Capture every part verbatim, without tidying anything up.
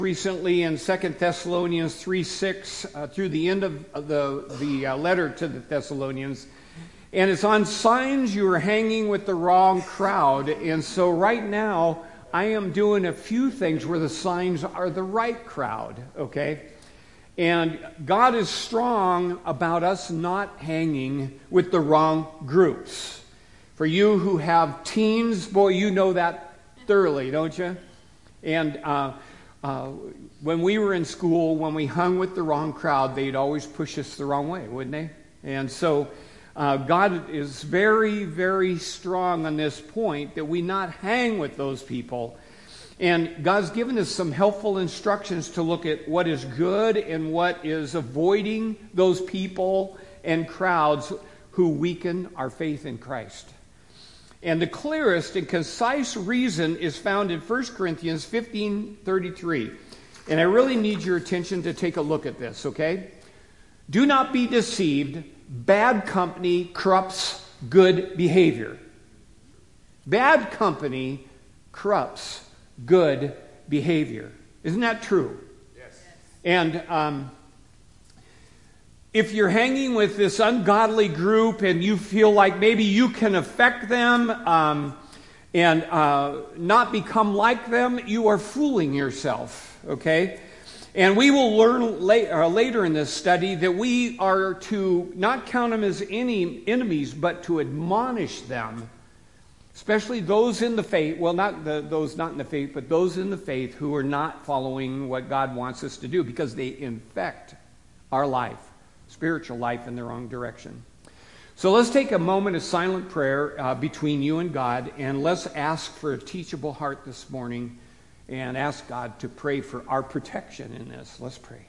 recently in Second Thessalonians three six uh, through the end of the, the uh, letter to the Thessalonians. And it's on signs you are hanging with the wrong crowd. And so right now, I am doing a few things where the signs are the right crowd, okay? And God is strong about us not hanging with the wrong groups. For you who have teens, boy, you know that thoroughly, don't you? And uh, uh, when we were in school, when we hung with the wrong crowd, they'd always push us the wrong way, wouldn't they? And so uh, God is very, very strong on this point that we not hang with those people. And God's given us some helpful instructions to look at what is good and what is avoiding those people and crowds who weaken our faith in Christ. And the clearest and concise reason is found in First Corinthians fifteen thirty-three. And I really need your attention to take a look at this, okay? Do not be deceived. Bad company corrupts good behavior. Bad company corrupts good behavior. Isn't that true? Yes. And um, if you're hanging with this ungodly group and you feel like maybe you can affect them um, and uh, not become like them, you are fooling yourself, okay? And we will learn late, uh, later in this study that we are to not count them as any enemies, but to admonish them, especially those in the faith, well, not the, those not in the faith, but those in the faith who are not following what God wants us to do because they infect our life. Spiritual life in the wrong direction. So let's take a moment of silent prayer uh, between you and God, and let's ask for a teachable heart this morning and ask God to pray for our protection in this. Let's pray.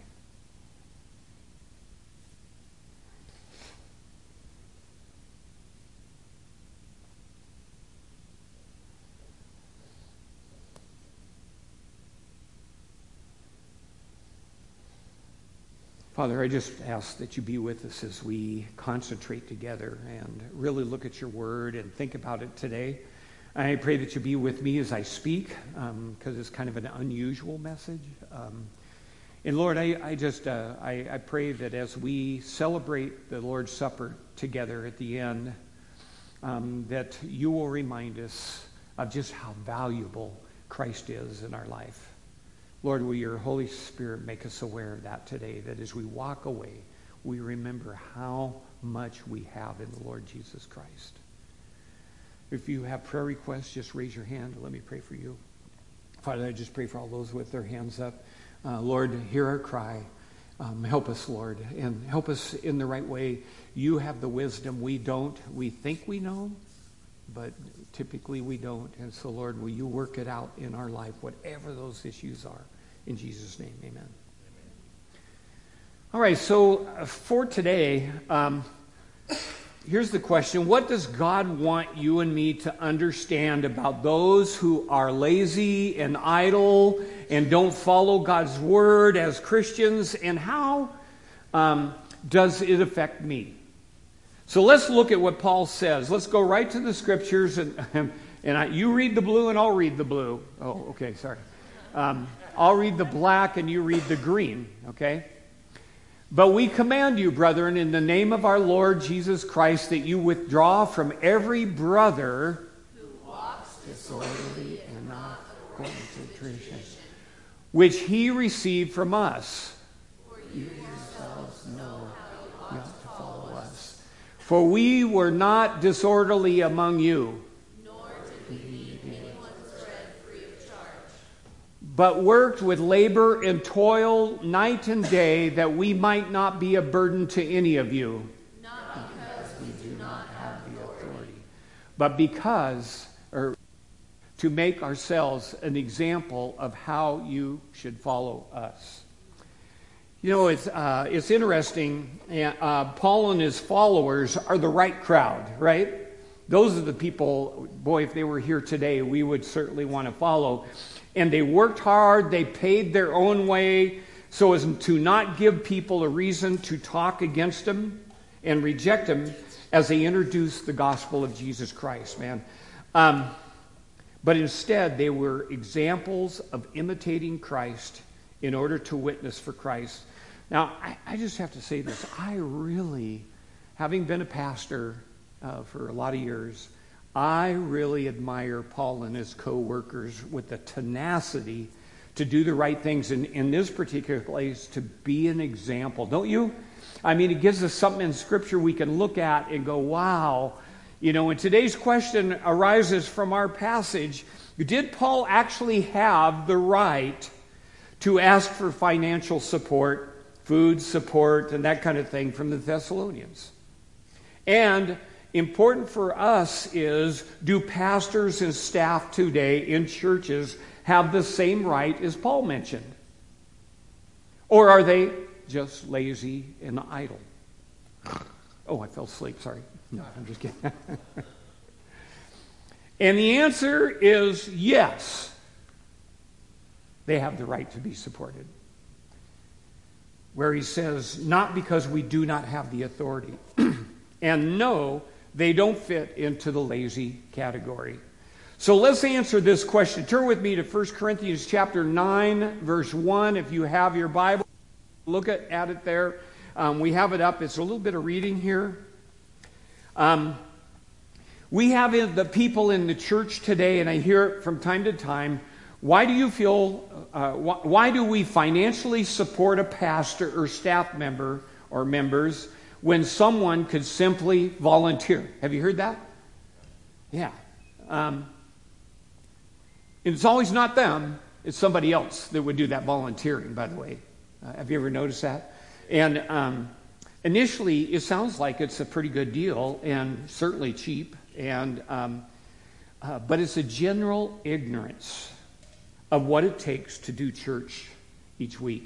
Father, I just ask that you be with us as we concentrate together and really look at your word and think about it today. I pray that you be with me as I speak, because um, it's kind of an unusual message. Um, and Lord, I, I just uh, I, I pray that as we celebrate the Lord's Supper together at the end, um, that you will remind us of just how valuable Christ is in our life. Lord, will your Holy Spirit make us aware of that today, that as we walk away, we remember how much we have in the Lord Jesus Christ. If you have prayer requests, just raise your hand. Let me pray for you. Father, I just pray for all those with their hands up. Uh, Lord, hear our cry. Um, help us, Lord, and help us in the right way. You have the wisdom. We don't. We think we know, but typically we don't. And so, Lord, will you work it out in our life, whatever those issues are. In Jesus' name, amen. Amen. All right, so for today, um, here's the question. What does God want you and me to understand about those who are lazy and idle and don't follow God's word as Christians? And how um, does it affect me? So let's look at what Paul says. Let's go right to the scriptures. And, and I, you read the blue and I'll read the blue. Oh, okay, sorry. Um, I'll read the black and you read the green, okay? But we command you, brethren, in the name of our Lord Jesus Christ, that you withdraw from every brother who walks disorderly and not according to tradition, which he received from us. For you yourselves know how not to follow us. For we were not disorderly among you, but worked with labor and toil night and day, that we might not be a burden to any of you. Not because we do not have the authority, but because, or to make ourselves an example of how you should follow us. You know, it's uh, it's interesting. Uh, Paul and his followers are the right crowd, right? Those are the people, boy, if they were here today, we would certainly want to follow. And they worked hard, they paid their own way so as to not give people a reason to talk against them and reject them as they introduced the gospel of Jesus Christ, man. Um, but instead, they were examples of imitating Christ in order to witness for Christ. Now, I, I just have to say this. I really, having been a pastor uh, for a lot of years, I really admire Paul and his co-workers with the tenacity to do the right things in, in this particular place, to be an example. Don't you? I mean, it gives us something in Scripture we can look at and go, wow. You know, and today's question arises from our passage. Did Paul actually have the right to ask for financial support, food support, and that kind of thing from the Thessalonians? And important for us is, do pastors and staff today in churches have the same right as Paul mentioned? Or are they just lazy and idle? Oh, I fell asleep, sorry. No, I'm just kidding. And the answer is yes. They have the right to be supported. Where he says, not because we do not have the authority. And no, they don't fit into the lazy category. So let's answer this question. Turn with me to First Corinthians chapter nine, verse one. If you have your Bible, look at, at it there. Um, we have it up. It's a little bit of reading here. Um, we have in the people in the church today, and I hear it from time to time, why do you feel, uh, wh- why do we financially support a pastor or staff member or members when someone could simply volunteer? Have you heard that? Yeah. Um, it's always not them. It's somebody else that would do that volunteering, by the way. Uh, have you ever noticed that? And um, initially, it sounds like it's a pretty good deal and certainly cheap. And um, uh, but it's a general ignorance of what it takes to do church each week.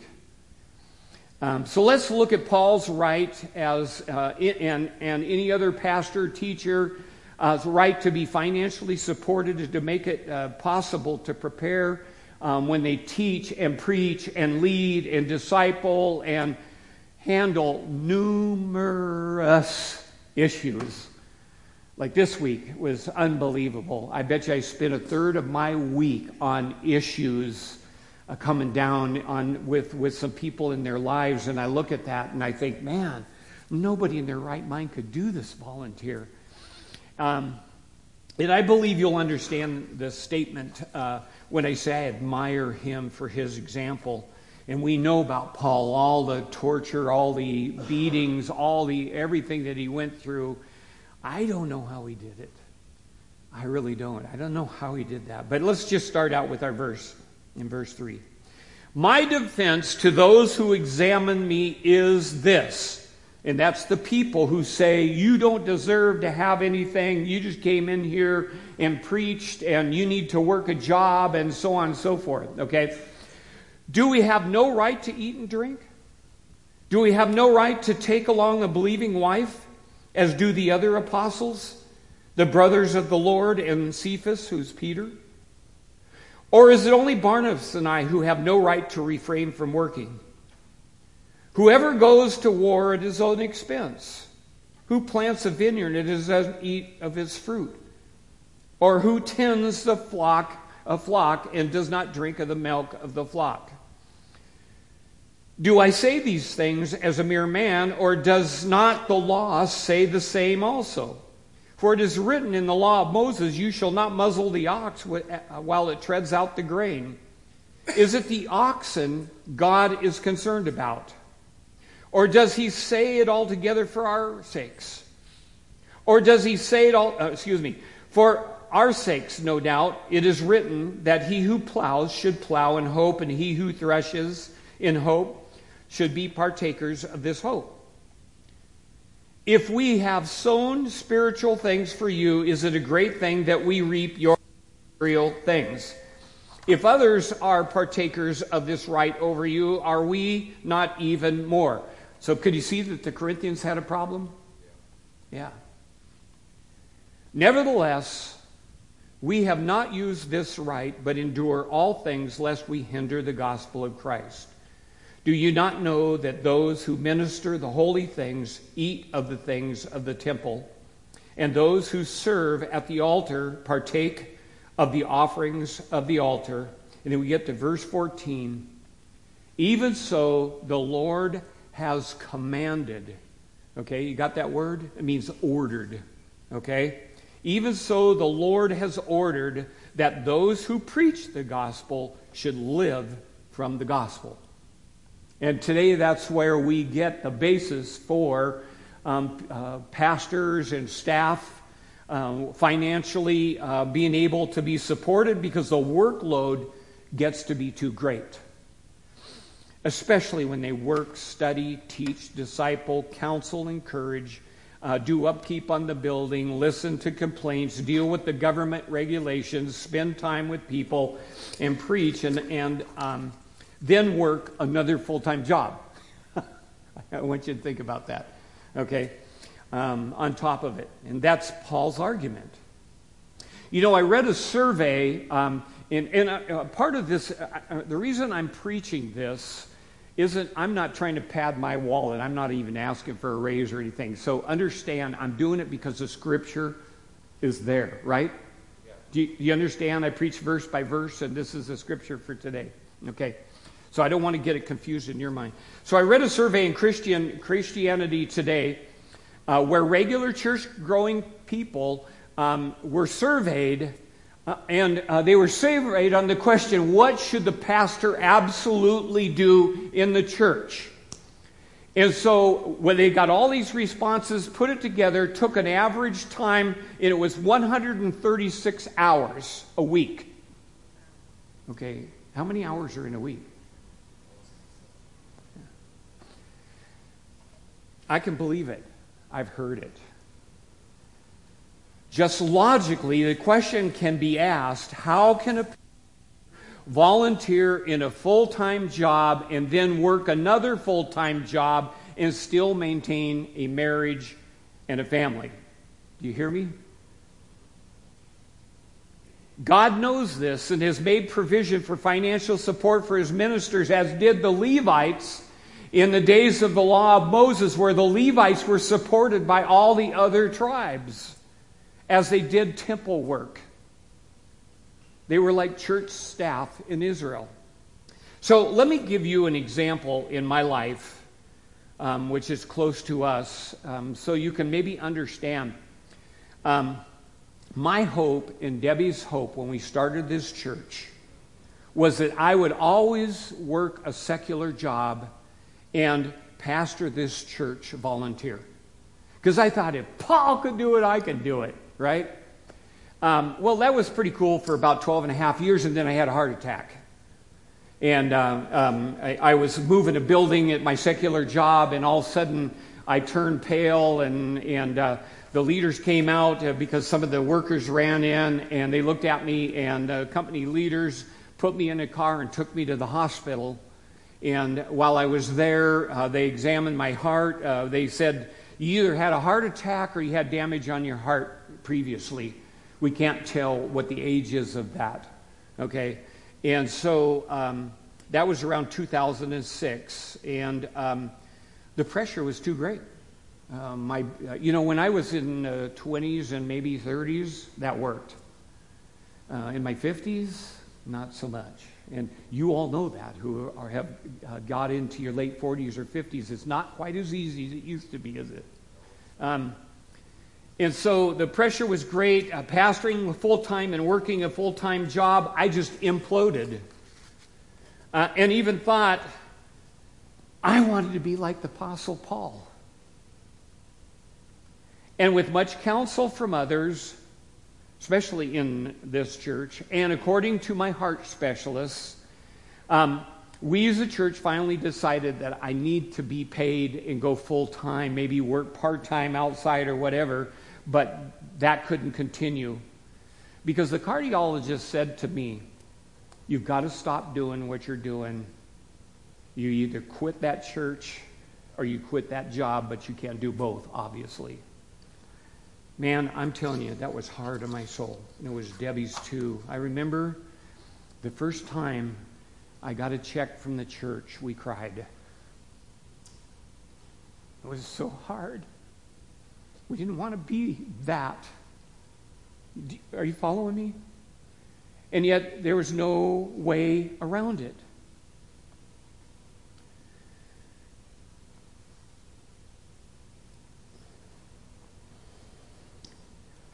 Um, so let's look at Paul's right as uh, and and any other pastor, teacher, uh, right to be financially supported, to make it uh, possible to prepare um, when they teach and preach and lead and disciple and handle numerous issues. Like this week was unbelievable. I bet you I spent a third of my week on issues uh, coming down on with, with some people in their lives, and I look at that and I think, man, nobody in their right mind could do this volunteer. Um, and I believe you'll understand the statement uh, when I say I admire him for his example. And we know about Paul, all the torture, all the beatings, all the everything that he went through. I don't know how he did it. I really don't. I don't know how he did that. But let's just start out with our verse in verse three. My defense to those who examine me is this. And that's the people who say, you don't deserve to have anything. You just came in here and preached and you need to work a job and so on and so forth. Okay? Do we have no right to eat and drink? Do we have no right to take along a believing wife, as do the other apostles, the brothers of the Lord, and Cephas, who's Peter? Or is it only Barnabas and I who have no right to refrain from working? Whoever goes to war at his own expense, who plants a vineyard and doesn't eat of its fruit, or who tends the flock, a flock and does not drink of the milk of the flock? Do I say these things as a mere man, or does not the law say the same also? For it is written in the law of Moses, you shall not muzzle the ox while it treads out the grain. Is it the oxen God is concerned about? Or does he say it altogether for our sakes? Or does he say it all, uh, excuse me, for our sakes, no doubt, it is written that he who plows should plow in hope, and he who threshes in hope should be partakers of this hope. If we have sown spiritual things for you, is it a great thing that we reap your material things? If others are partakers of this right over you, are we not even more? So could you see that the Corinthians had a problem? Yeah. Nevertheless, we have not used this right, but endure all things lest we hinder the gospel of Christ. Do you not know that those who minister the holy things eat of the things of the temple, and those who serve at the altar partake of the offerings of the altar? And then we get to verse fourteen. Even so, the Lord has commanded. Okay, you got that word? It means ordered. Okay? Even so, the Lord has ordered that those who preach the gospel should live from the gospel. And today that's where we get the basis for um, uh, pastors and staff um, financially uh, being able to be supported, because the workload gets to be too great. Especially when they work, study, teach, disciple, counsel, encourage, uh, do upkeep on the building, listen to complaints, deal with the government regulations, spend time with people, and preach, and, and um, then work another full-time job. I want you to think about that, okay, um, on top of it. And that's Paul's argument. You know, I read a survey, um, and, and uh, part of this, uh, uh, the reason I'm preaching this isn't, I'm not trying to pad my wallet. I'm not even asking for a raise or anything. So understand, I'm doing it because the Scripture is there, right? Yeah. Do, you, do you understand? I preach verse by verse, and this is the Scripture for today. Okay. So I don't want to get it confused in your mind. So I read a survey in Christian Christianity Today uh, where regular church-growing people um, were surveyed, uh, and uh, they were surveyed on the question, what should the pastor absolutely do in the church? And so when they got all these responses, put it together, took an average time, and it was one hundred thirty-six hours a week. Okay, how many hours are in a week? I can believe it. I've heard it. Just logically, the question can be asked, how can a volunteer in a full-time job and then work another full-time job and still maintain a marriage and a family? Do you hear me? God knows this and has made provision for financial support for his ministers, as did the Levites in the days of the law of Moses, where the Levites were supported by all the other tribes as they did temple work. They were like church staff in Israel. So let me give you an example in my life, um, which is close to us, um, so you can maybe understand. Um, my hope and Debbie's hope when we started this church was that I would always work a secular job and pastor this church volunteer. Because I thought, if Paul could do it, I can do it, right? Um, well, that was pretty cool for about twelve and a half years, and then I had a heart attack. And uh, um, I, I was moving a building at my secular job, and all of a sudden I turned pale, and, and uh, the leaders came out uh, because some of the workers ran in, and they looked at me, and the company leaders put me in a car and took me to the hospital. And while I was there, uh, they examined my heart. Uh, they said, you either had a heart attack or you had damage on your heart previously. We can't tell what the age is of that. Okay? And so um, that was around two thousand six. And um, the pressure was too great. Uh, my, uh, you know, when I was in uh, twenties and maybe thirties, that worked. Uh, in my fifties, not so much. And you all know that, who are, have uh, got into your late forties or fifties. It's not quite as easy as it used to be, is it? Um, and so the pressure was great. Uh, pastoring full-time and working a full-time job, I just imploded. Uh, and even thought, I wanted to be like the Apostle Paul. And with much counsel from others, especially in this church, and according to my heart specialists, um, we as a church finally decided that I need to be paid and go full-time, maybe work part-time outside or whatever, but that couldn't continue. Because the cardiologist said to me, you've got to stop doing what you're doing. You either quit that church or you quit that job, but you can't do both, obviously. Man, I'm telling you, that was hard on my soul. And it was Debbie's too. I remember the first time I got a check from the church, we cried. It was so hard. We didn't want to be that. Are you following me? And yet, there was no way around it.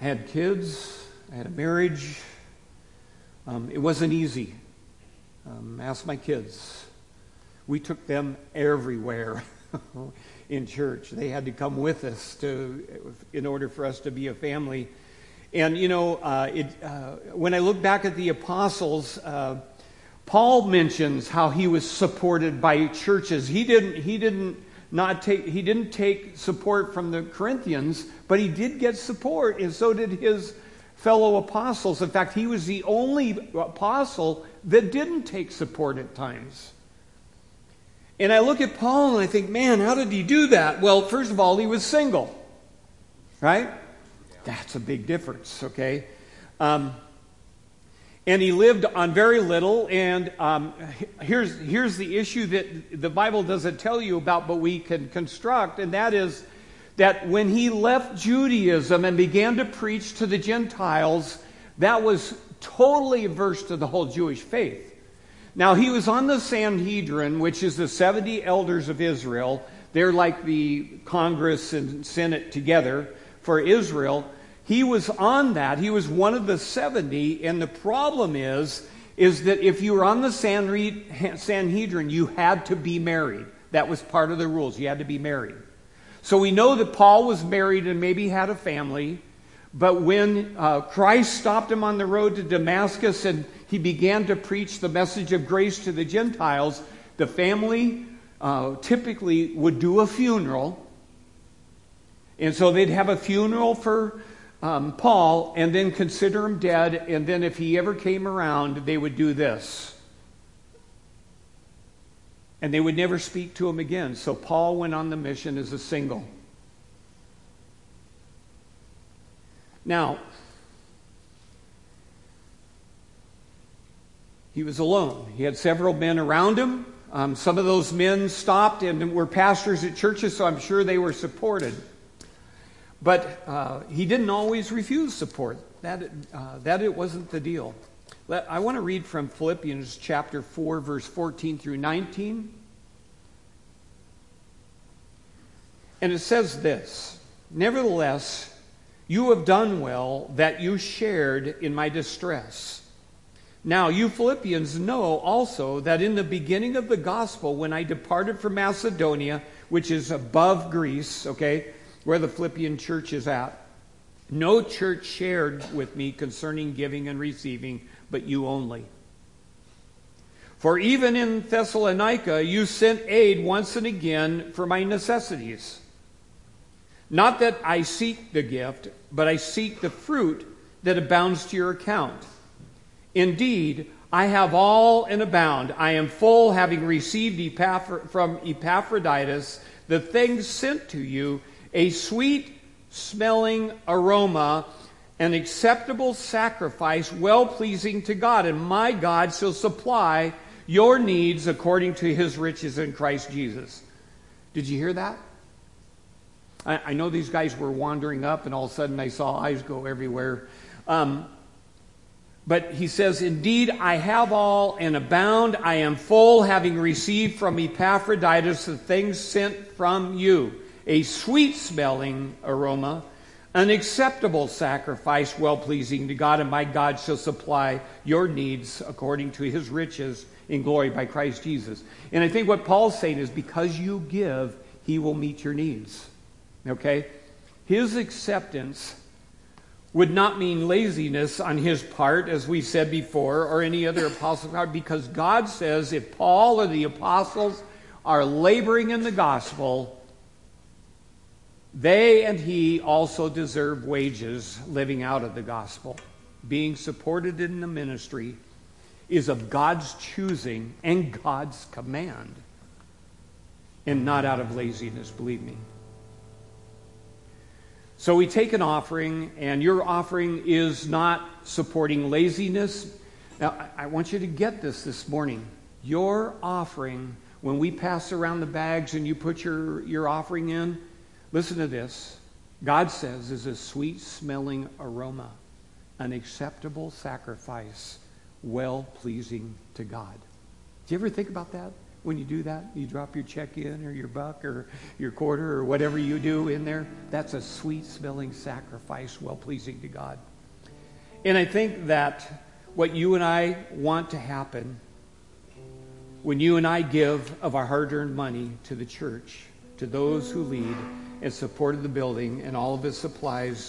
I had kids. I had a marriage. Um, it wasn't easy. Um, ask my kids. We took them everywhere in church. They had to come with us to, in order for us to be a family. And, you know, uh, it, uh, when I look back at the apostles, uh, Paul mentions how he was supported by churches. He didn't, he didn't not take, he didn't take support from the Corinthians, but he did get support, and so did his fellow apostles. In fact, he was the only apostle that didn't take support at times. And I look at Paul and I think, man, how did he do that? Well, first of all, he was single, right? That's a big difference, okay? Um, and he lived on very little, and um, here's, here's the issue that the Bible doesn't tell you about, but we can construct, and that is that when he left Judaism and began to preach to the Gentiles, that was totally averse to the whole Jewish faith. Now, he was on the Sanhedrin, which is the seventy elders of Israel. They're like the Congress and Senate together for Israel. He was on that. He was one of the seventy, and the problem is, is that if you were on the Sanhedrin, you had to be married. That was part of the rules. You had to be married. So we know that Paul was married and maybe had a family, but when uh, Christ stopped him on the road to Damascus and he began to preach the message of grace to the Gentiles, the family uh, typically would do a funeral. And so they'd have a funeral for um, Paul and then consider him dead. And then if he ever came around, they would do this. And they would never speak to him again. So Paul went on the mission as a single. Now, he was alone. He had several men around him. Um, some of those men stopped and were pastors at churches, so I'm sure they were supported. But uh, he didn't always refuse support. That, uh, that it wasn't the deal. Let, I want to read from Philippians chapter four, verse fourteen through nineteen. And it says this, "Nevertheless, you have done well that you shared in my distress. Now, you Philippians know also that in the beginning of the gospel, when I departed from Macedonia, which is above Greece," okay, where the Philippian church is at, "no church shared with me concerning giving and receiving, but you only. For even in Thessalonica, you sent aid once and again for my necessities. Not that I seek the gift, but I seek the fruit that abounds to your account. Indeed, I have all and abound. I am full, having received Epaphra- from Epaphroditus the things sent to you, a sweet-smelling aroma, an acceptable sacrifice, well-pleasing to God. And my God shall supply your needs according to his riches in Christ Jesus." Did you hear that? I, I know these guys were wandering up, and all of a sudden I saw eyes go everywhere. Um, But he says, "Indeed, I have all and abound. I am full, having received from Epaphroditus the things sent from you, a sweet-smelling aroma, an acceptable sacrifice, well-pleasing to God, and my God shall supply your needs according to his riches in glory by Christ Jesus." And I think what Paul's saying is, because you give, he will meet your needs. Okay? His acceptance would not mean laziness on his part, as we said before, or any other apostle part, because God says if Paul or the apostles are laboring in the gospel, they and he also deserve wages living out of the gospel. Being supported in the ministry is of God's choosing and God's command, and not out of laziness, believe me. So we take an offering, and your offering is not supporting laziness. Now, I want you to get this this morning. Your offering, when we pass around the bags and you put your, your offering in, listen to this. God says is a sweet-smelling aroma, an acceptable sacrifice, well-pleasing to God. Do you ever think about that? when you do that? You drop your check in or your buck or your quarter or whatever you do in there. That's a sweet-smelling sacrifice, well-pleasing to God. And I think that what you and I want to happen when you and I give of our hard-earned money to the church, to those who lead and support of the building and all of its supplies,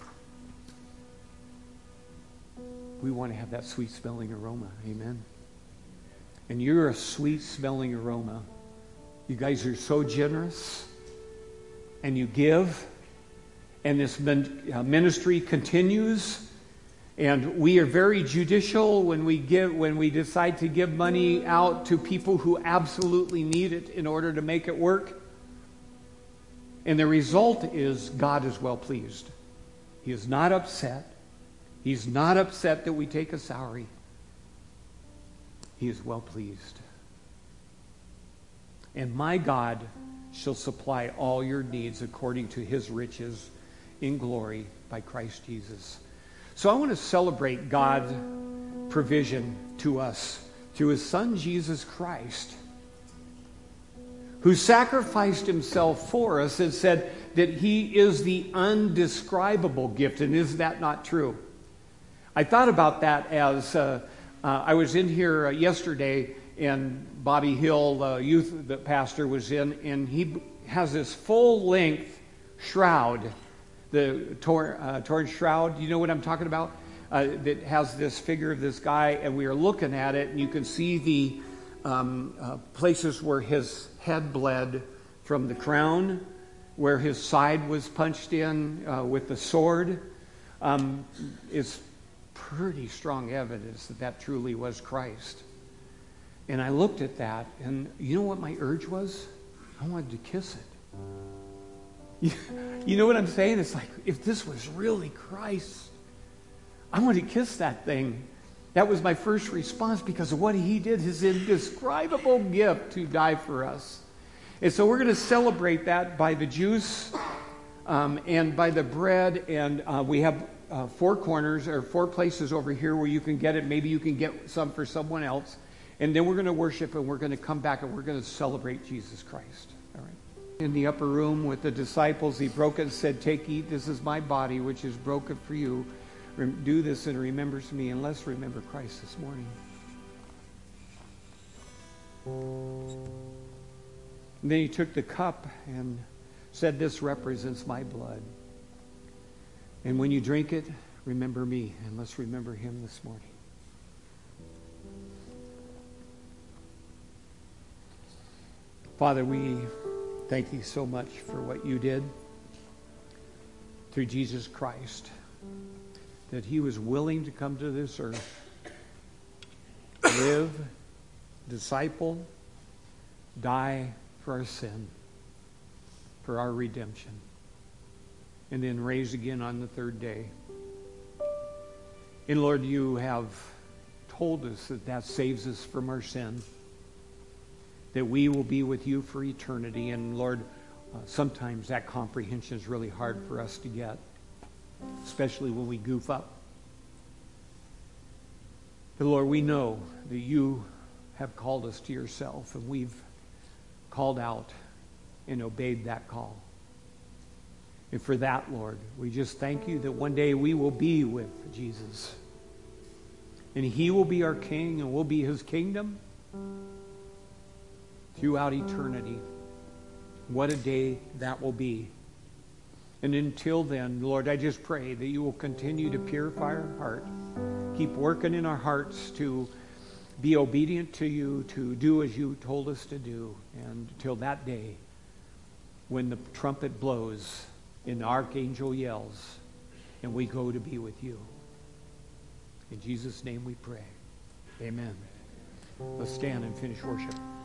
we want to have that sweet-smelling aroma. Amen. And you're a sweet-smelling aroma. You guys are so generous, and you give, and this ministry continues. And we are very judicial when we give, when we decide to give money out to people who absolutely need it in order to make it work. And the result is God is well pleased. He is not upset. He's not upset that we take a salary. He is well pleased. And my God shall supply all your needs according to his riches in glory by Christ Jesus. So I want to celebrate God's provision to us through his Son, Jesus Christ, who sacrificed himself for us and said that he is the undescribable gift. And is that not true? I thought about that as uh, uh, I was in here uh, yesterday, and Bobby Hill, the youth the pastor, was in, and he has this full-length shroud, the tor- uh, torn shroud. You know what I'm talking about? Uh, that has this figure of this guy, and we are looking at it, and you can see the um, uh, places where his head bled from the crown, where his side was punched in uh, with the sword. Um, it's pretty strong evidence that that truly was Christ. And I looked at that, and you know what my urge was? I wanted to kiss it. You know what I'm saying? It's like, if this was really Christ, I want to kiss that thing. That was my first response because of what he did, his indescribable gift to die for us. And so we're going to celebrate that by the juice um, and by the bread. And uh, we have uh, four corners or four places over here where you can get it. Maybe you can get some for someone else. And then we're going to worship, and we're going to come back, and we're going to celebrate Jesus Christ. All right. In the upper room with the disciples, he broke it and said, "Take, eat, this is my body, which is broken for you. Do this in remembrance of me." And let's remember Christ this morning. And then he took the cup and said, "This represents my blood. And when you drink it, remember me." And let's remember him this morning. Father, we thank you so much for what you did through Jesus Christ, that he was willing to come to this earth, live, disciple, die for our sin, for our redemption, and then raise again on the third day. And Lord, you have told us that that saves us from our sin, that we will be with you for eternity. And Lord, uh, sometimes that comprehension is really hard for us to get, especially when we goof up. But Lord, we know that you have called us to yourself, and we've called out and obeyed that call. And for that, Lord, we just thank you that one day we will be with Jesus. And he will be our king, and we'll be his kingdom throughout eternity. What a day that will be. And until then, Lord, I just pray that you will continue to purify our heart. Keep working in our hearts to be obedient to you, to do as you told us to do. And until that day, when the trumpet blows and the archangel yells, and we go to be with you. In Jesus' name we pray. Amen. Let's stand and finish worship.